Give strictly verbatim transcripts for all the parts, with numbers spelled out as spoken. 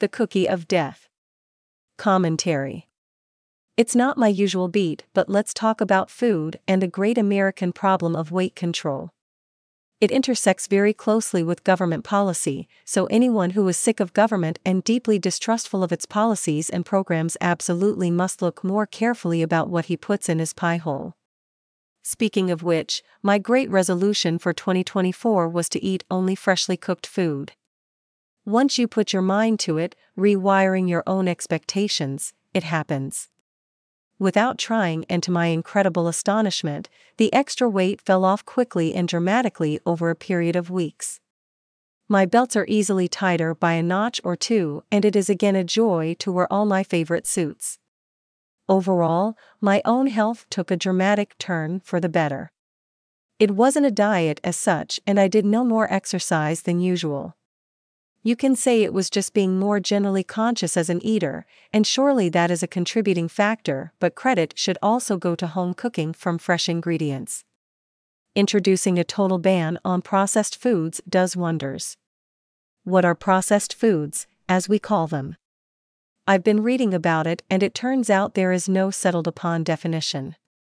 The Cookie of Death. Commentary. It's not my usual beat, but let's talk about food and the great American problem of weight control. It intersects very closely with government policy, so anyone who is sick of government and deeply distrustful of its policies and programs absolutely must look more carefully about what he puts in his pie hole. Speaking of which, my great resolution for twenty twenty-four was to eat only freshly cooked food. Once you put your mind to it, rewiring your own expectations, it happens. Without trying, and to my incredible astonishment, the extra weight fell off quickly and dramatically over a period of weeks. My belts are easily tighter by a notch or two, and it is again a joy to wear all my favorite suits. Overall, my own health took a dramatic turn for the better. It wasn't a diet as such, and I did no more exercise than usual. You can say it was just being more generally conscious as an eater, and surely that is a contributing factor, but credit should also go to home cooking from fresh ingredients. Introducing a total ban on processed foods does wonders. What are processed foods, as we call them? I've been reading about it, and it turns out there is no settled upon definition.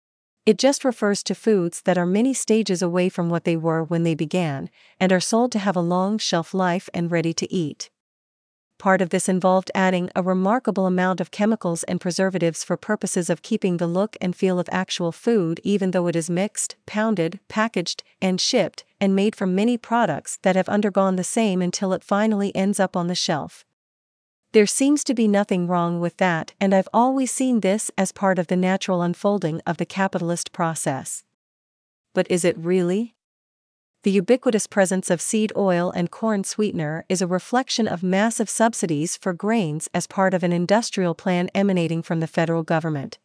It just refers to foods that are many stages away from what they were when they began, and are sold to have a long shelf life and ready to eat. Part of this involved adding a remarkable amount of chemicals and preservatives for purposes of keeping the look and feel of actual food, even though it is mixed, pounded, packaged, and shipped, and made from many products that have undergone the same until it finally ends up on the shelf. There seems to be nothing wrong with that, and I've always seen this as part of the natural unfolding of the capitalist process. But is it really? The ubiquitous presence of seed oil and corn sweetener is a reflection of massive subsidies for grains as part of an industrial plan emanating from the federal government.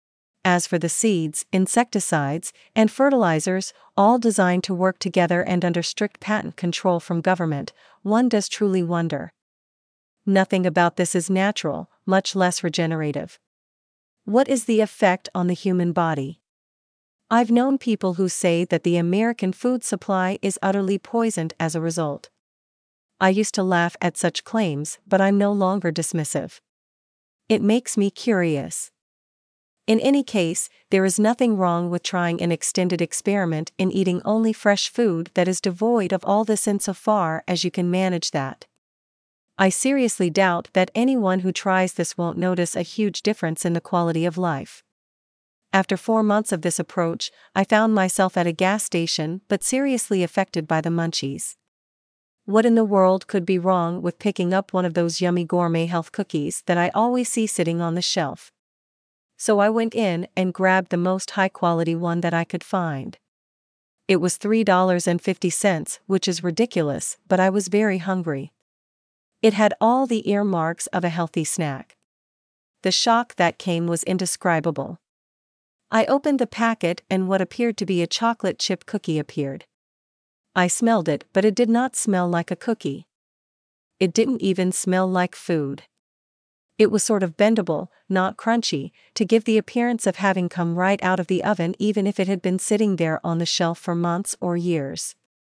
As for the seeds, insecticides, and fertilizers, all designed to work together and under strict patent control from government, one does truly wonder. Nothing about this is natural, much less regenerative. What is the effect on the human body? I've known people who say that the American food supply is utterly poisoned as a result. I used to laugh at such claims, but I'm no longer dismissive. It makes me curious. In any case, there is nothing wrong with trying an extended experiment in eating only fresh food that is devoid of all this insofar as you can manage that. I seriously doubt that anyone who tries this won't notice a huge difference in the quality of life. After four months of this approach, I found myself at a gas station but seriously affected by the munchies. What in the world could be wrong with picking up one of those yummy gourmet health cookies that I always see sitting on the shelf? So I went in and grabbed the most high-quality one that I could find. It was three dollars and fifty cents, which is ridiculous, but I was very hungry. It had all the earmarks of a healthy snack. The shock that came was indescribable. I opened the packet and what appeared to be a chocolate chip cookie appeared. I smelled it, but it did not smell like a cookie. It didn't even smell like food. It was sort of bendable, not crunchy, to give the appearance of having come right out of the oven even if it had been sitting there on the shelf for months or years.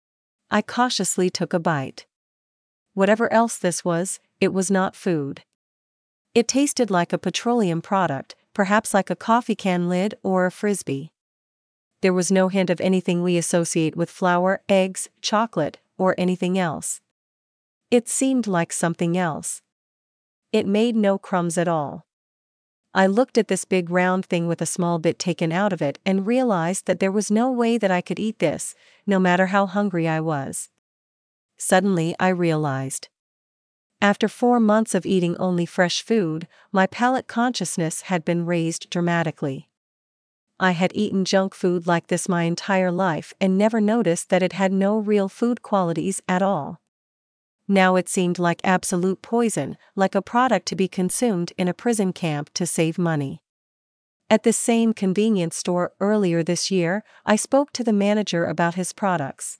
I cautiously took a bite. Whatever else this was, it was not food. It tasted like a petroleum product, perhaps like a coffee can lid or a Frisbee. There was no hint of anything we associate with flour, eggs, chocolate, or anything else. It seemed like something else. It made no crumbs at all. I looked at this big round thing with a small bit taken out of it and realized that there was no way that I could eat this, no matter how hungry I was. Suddenly I realized. After four months of eating only fresh food, my palate consciousness had been raised dramatically. I had eaten junk food like this my entire life and never noticed that it had no real food qualities at all. Now it seemed like absolute poison, like a product to be consumed in a prison camp to save money. At the same convenience store earlier this year, I spoke to the manager about his products.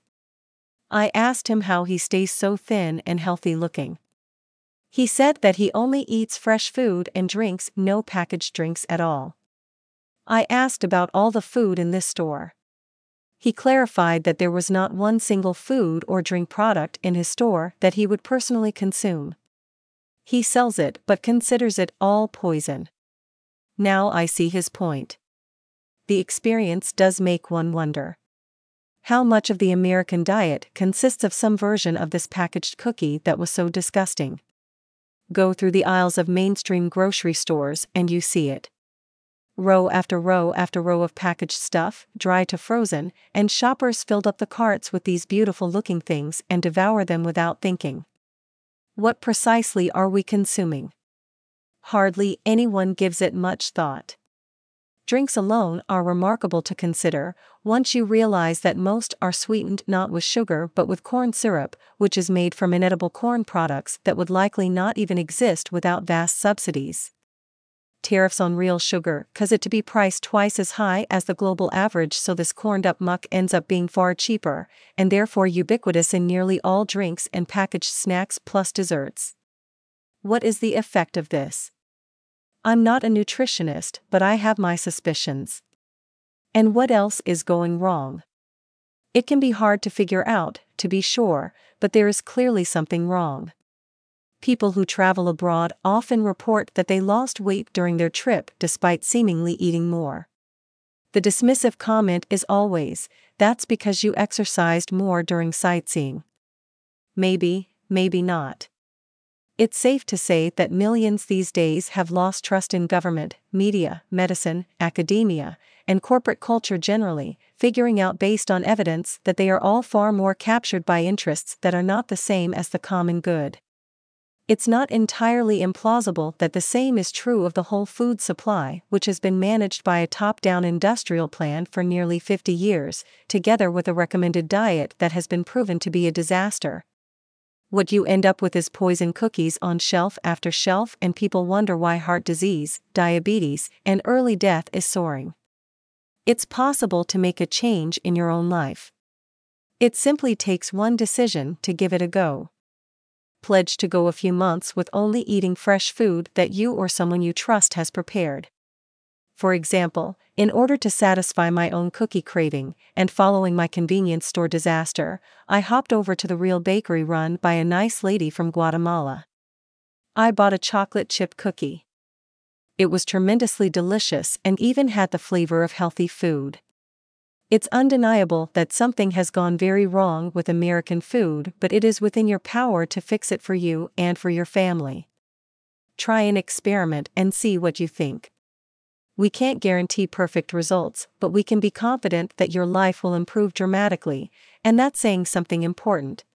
I asked him how he stays so thin and healthy looking. He said that he only eats fresh food and drinks no packaged drinks at all. I asked about all the food in this store. He clarified that there was not one single food or drink product in his store that he would personally consume. He sells it but considers it all poison. Now I see his point. The experience does make one wonder. How much of the American diet consists of some version of this packaged cookie that was so disgusting? Go through the aisles of mainstream grocery stores and you see it. Row after row after row of packaged stuff, dry to frozen, and shoppers filled up the carts with these beautiful-looking things and devour them without thinking. What precisely are we consuming? Hardly anyone gives it much thought. Drinks alone are remarkable to consider, once you realize that most are sweetened not with sugar but with corn syrup, which is made from inedible corn products that would likely not even exist without vast subsidies. Tariffs on real sugar cause it to be priced twice as high as the global average, so this corned-up muck ends up being far cheaper, and therefore ubiquitous in nearly all drinks and packaged snacks plus desserts. What is the effect of this? I'm not a nutritionist, but I have my suspicions. And what else is going wrong? It can be hard to figure out, to be sure, but there is clearly something wrong. People who travel abroad often report that they lost weight during their trip despite seemingly eating more. The dismissive comment is always, "That's because you exercised more during sightseeing." Maybe, maybe not. It's safe to say that millions these days have lost trust in government, media, medicine, academia, and corporate culture generally, figuring out based on evidence that they are all far more captured by interests that are not the same as the common good. It's not entirely implausible that the same is true of the whole food supply, which has been managed by a top-down industrial plan for nearly fifty years, together with a recommended diet that has been proven to be a disaster. What you end up with is poison cookies on shelf after shelf, and people wonder why heart disease, diabetes, and early death is soaring. It's possible to make a change in your own life. It simply takes one decision to give it a go. Pledge to go a few months with only eating fresh food that you or someone you trust has prepared. For example, in order to satisfy my own cookie craving, and following my convenience store disaster, I hopped over to the Real Bakery run by a nice lady from Guatemala. I bought a chocolate chip cookie. It was tremendously delicious and even had the flavor of healthy food. It's undeniable that something has gone very wrong with American food, but it is within your power to fix it for you and for your family. Try an experiment and see what you think. We can't guarantee perfect results, but we can be confident that your life will improve dramatically, and that's saying something important.